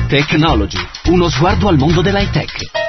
Technology, uno sguardo al mondo dell'high tech.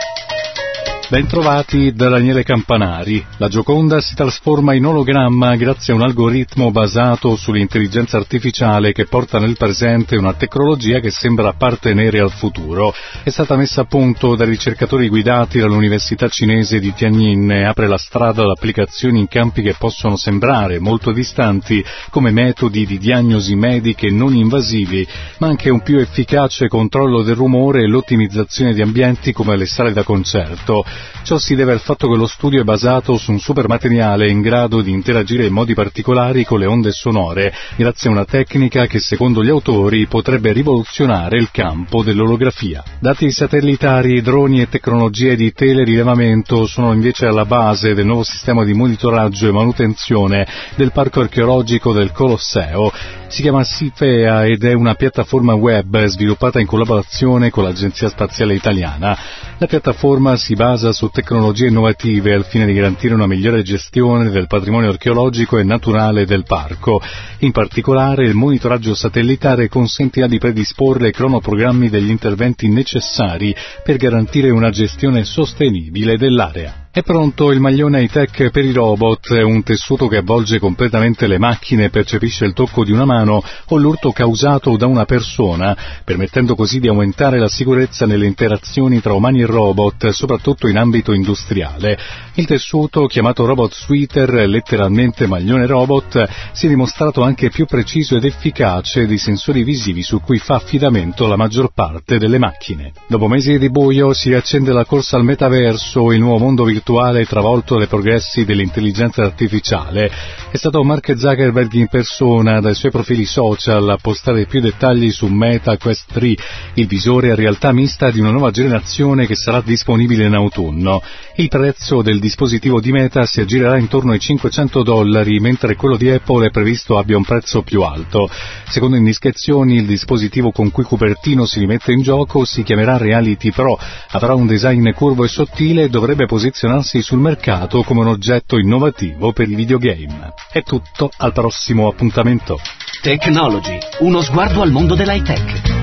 Bentrovati da Daniele Campanari. La Gioconda si trasforma in ologramma grazie a un algoritmo basato sull'intelligenza artificiale che porta nel presente una tecnologia che sembra appartenere al futuro. È stata messa a punto da ricercatori guidati dall'Università cinese di Tianjin e apre la strada ad applicazioni in campi che possono sembrare molto distanti, come metodi di diagnosi mediche non invasivi, ma anche un più efficace controllo del rumore e l'ottimizzazione di ambienti come le sale da concerto. Ciò si deve al fatto che lo studio è basato su un supermateriale in grado di interagire in modi particolari con le onde sonore, grazie a una tecnica che secondo gli autori potrebbe rivoluzionare il campo dell'olografia. Dati satellitari, droni e tecnologie di telerilevamento sono invece alla base del nuovo sistema di monitoraggio e manutenzione del parco archeologico del Colosseo. Si chiama SIFEA ed è una piattaforma web sviluppata in collaborazione con l'Agenzia Spaziale Italiana. La piattaforma si basa su tecnologie innovative al fine di garantire una migliore gestione del patrimonio archeologico e naturale del parco. In particolare, il monitoraggio satellitare consentirà di predisporre cronoprogrammi degli interventi necessari per garantire una gestione sostenibile dell'area. È pronto il maglione high-tech per i robot, un tessuto che avvolge completamente le macchine e percepisce il tocco di una mano o l'urto causato da una persona, permettendo così di aumentare la sicurezza nelle interazioni tra umani e robot, soprattutto in ambito industriale. Il tessuto, chiamato Robot Sweater, letteralmente maglione robot, si è dimostrato anche più preciso ed efficace dei sensori visivi su cui fa affidamento la maggior parte delle macchine. Dopo mesi di buio si riaccende la corsa al metaverso, il nuovo mondo virtuale travolto dai progressi dell'intelligenza artificiale. È stato Mark Zuckerberg in persona dai suoi profili social a postare più dettagli su Meta Quest 3, il visore a realtà mista di una nuova generazione che sarà disponibile in autunno. Il prezzo del dispositivo di Meta si aggirerà intorno ai $500, mentre quello di Apple è previsto abbia un prezzo più alto. Secondo indiscrezioni, il dispositivo con cui Cupertino si rimette in gioco si chiamerà Reality Pro, avrà un design curvo e sottile e dovrebbe posizionarsi sul mercato come un oggetto innovativo per i videogame. È tutto, al prossimo appuntamento. Technology, uno sguardo al mondo dell'high tech.